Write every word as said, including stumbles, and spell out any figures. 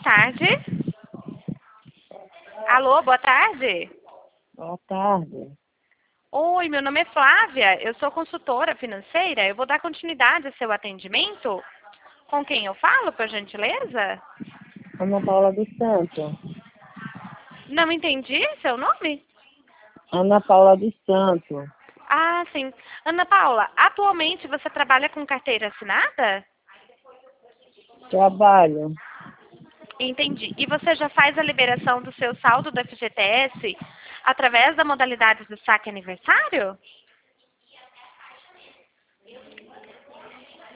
tarde. Alô, boa tarde. Boa tarde. Oi, meu nome é Flávia, eu sou consultora financeira. Eu vou dar continuidade ao seu atendimento. Com quem eu falo, por gentileza? Ana Paula dos Santos. Não entendi seu nome? Ana Paula dos Santos. Ah, sim. Ana Paula, atualmente você trabalha com carteira assinada? Trabalho. Entendi. E você já faz a liberação do seu saldo do F G T S através da modalidade do saque aniversário?